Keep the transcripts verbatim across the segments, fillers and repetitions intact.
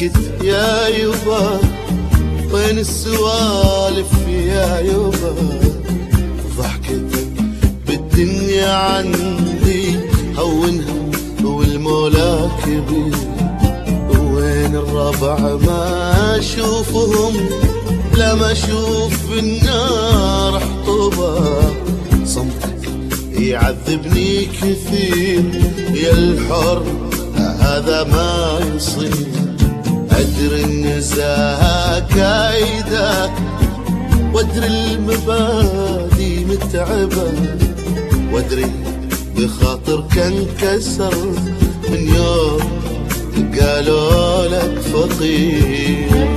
ساكت يا يبا، وين السوالف يا يبا؟ ضحكتك بالدنيا عندي هونها والمولى كبير، وين الربع ما اشوفهم لما اشوف النار حطبة. صمتك يعذبني كثير يا الحر هذا ما يصير. أدري النزاهة كايدة وادري المبادئ متعبة، وادري بخاطرك انكسر من يوم قالوا لك فقير.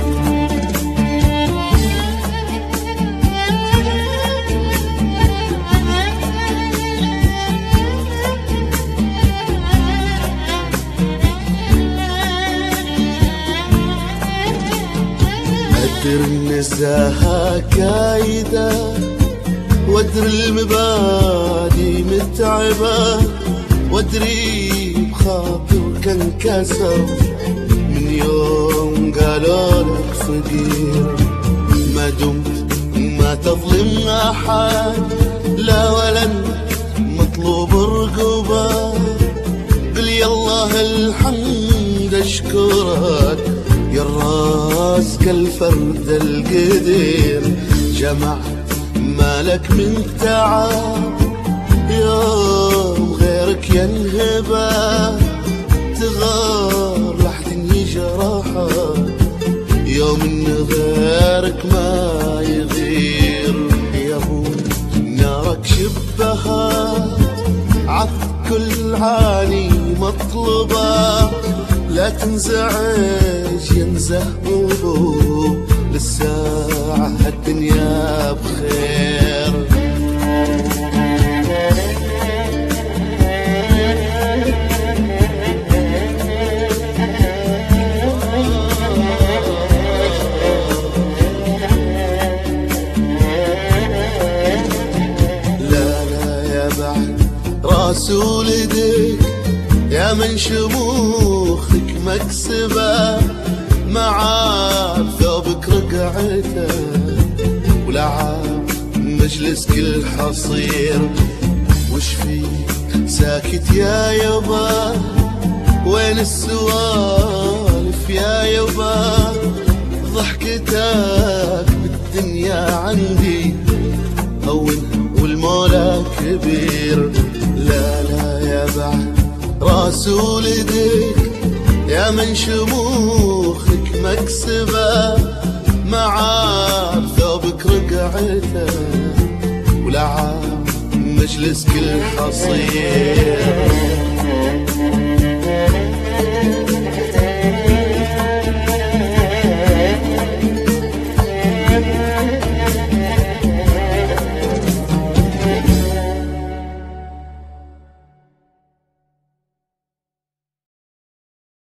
أدري النزاهة كايدة وادري المبادئ متعبة، وادري بخاطرك انكسر من يوم قالوا لك فقير. ما دمت ما تظلم أحد لا ولن مطلوب رقبة، قل يالله الحمد اشكرك يا الراس كالفرد القدير. جمعت مالك من تعب يوم غيرك ينهبه، تغار لحد يجرحك يوم ان غيرك ما يغير. يا ابو نارك شبهات عط كل عاني مطلبه، لا تنزعج ينزه بوبو للساعة الدنيا بخير. لا لا يا بعد راس ولدك يا من شموخك مكسبة، ما عاد ثوبك رقعته ولا عاد مجلس كل حصير. وش فيك ساكت يا يبا؟ وين السوالف يا يبا؟ ضحكتك بالدنيا عندي هونها والمولى كبير. لا لا يا بعد راس ولدك يا من شموخك مكسبة، ما عاد ثوبك رقعته ولا عاد مجلس كل حصير.